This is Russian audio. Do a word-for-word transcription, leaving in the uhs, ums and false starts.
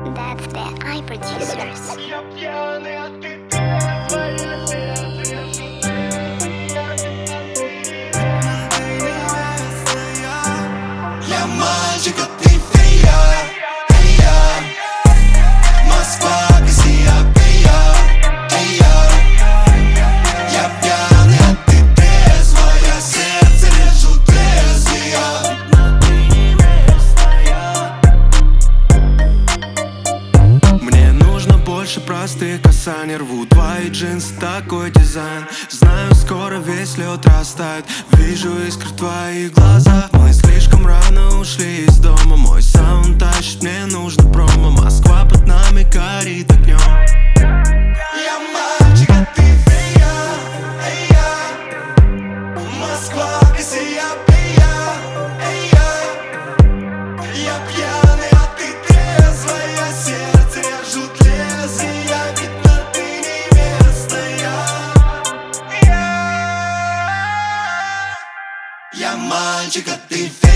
That's the I producers. Я пьяный, а ты трезвая, сердце Я мальчик, а ты фея, фея. Москва, Кассиопея, эя. Я пьяный, а ты трезвая, сердце режут лезвия. Мне нужно больше простых касаний. Рву твои джинсы, такой дизайн. Знаю, скоро весь лед растает. Вижу искры в твоих глазах. Мы слишком рано ушли из дома. Мой саунд тащит, мне нужно промо. Москва под нами горит огнем. Я мальчик, а ты фея, эя. Москва, Кассиопея, эя. Я пьяный, а ты трезвая, сердце режут лезвия. Видно, ты невестная. Я мальчик, а ты фея.